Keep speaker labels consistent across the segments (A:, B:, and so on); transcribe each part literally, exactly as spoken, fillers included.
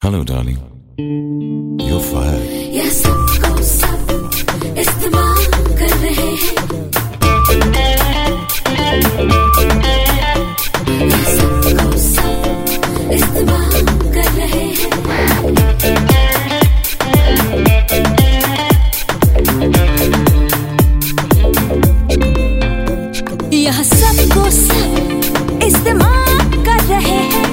A: Hello, darling. You're fired.
B: यह सबको सब इस्तेमाल कर रहे हैं। यह सबको सब इस्तेमाल कर रहे हैं। यह सबको सब इस्तेमाल कर रहे हैं।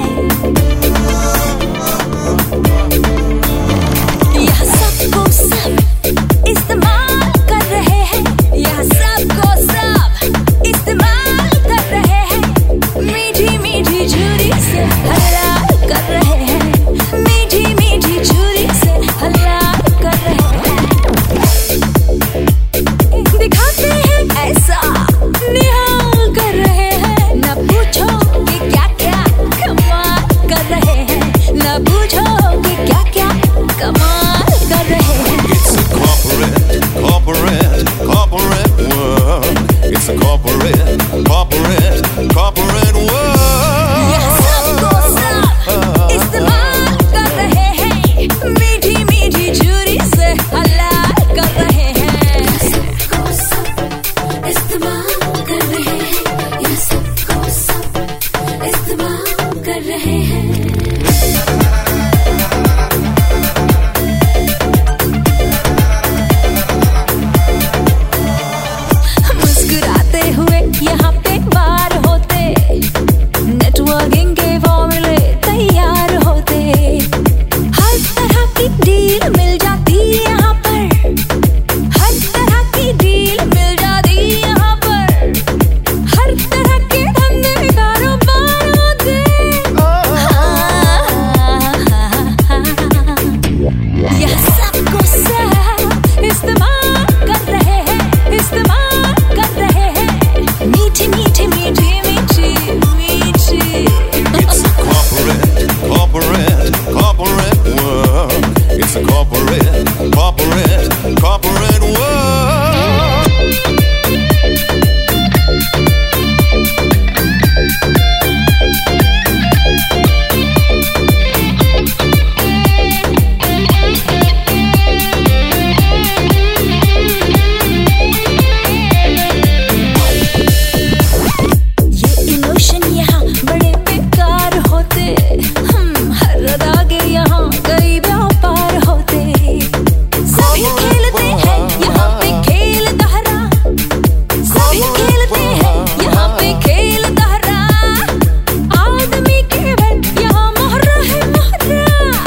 B: यह सबको सब इस्तेमाल कर रहे हैं। यह सबको सब इस्तेमाल कर रहे हैं। मीठी मीठी छुरी से हलाल कर रहे हैं। मीठी मीठी छुरी से हलाल कर रहे हैं। दिखाते हैं ऐसा निहाल कर रहे हैं। न पूछो कि क्या क्या कमाल कर रहे हैं। न पूछो कि क्या क्या कमाल कर रहे हैं।
A: It's a corporate, corporate, corporate world. It's a corporate, corporate, corporate world.
B: यह सबको सब इस्तेमाल कर रहे हैं। मीठी मीठी छुरी से हलाल कर रहे हैं। यह सबको सब इस्तेमाल कर रहे हैं। यह सबको सब इस्तेमाल कर रहे हैं। मुस्कुराते हुए यहाँ पे बार होते। नेटवर्किंग के फॉर्मूले तैयार होते। हर तरह की डील मिल जाती यहाँ पर। हर तरह की डील मिल जाती यहाँ पर। हर तरह के धंधे कारोबार होते। यह सबको सब इस्तेमाल कर रहे हैं। इस्तेमाल कर रहे हैं। मीठी मीठी मीठी मीठी मीठी।
A: It's a corporate, corporate, corporate world. It's a corporate, corporate, corporate world.
B: ये इमोशन यहाँ बड़े बेकार होते। हम हर अदा के यहाँ कई व्यापार होते। सभी खेलते हैं यहाँ पे खेल दोहरा। सभी खेलते हैं यहाँ पे खेल दोहरा। आदमी केवल यहाँ मोहरा है मोहरा।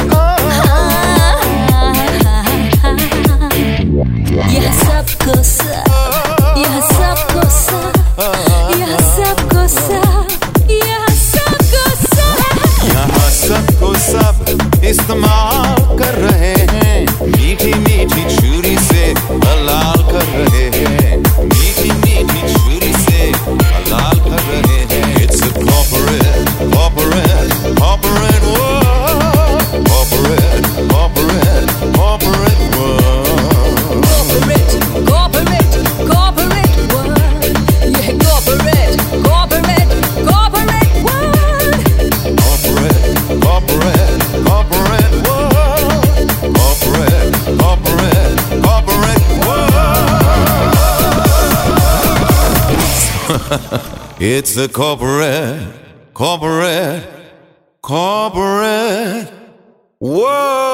B: यह सबको सब यह सबको सब यह सबको सब यह सबको सब
A: यहाँ सबको सब इस्तेमाल कर रहे हैं। मीठी मीठी छुरी से हलाल कर रहे हैं। मीठी मीठी छुरी से हलाल कर रहे हैं। It's a corporate, corporate, corporate world. Corporate, corporate, corporate world.
B: corporate corporate corporate world. यह corporate corporate corporate world.
A: Corporate, corporate, corporate world. Corporate, corporate, corporate world. It's a corporate, corporate, corporate world.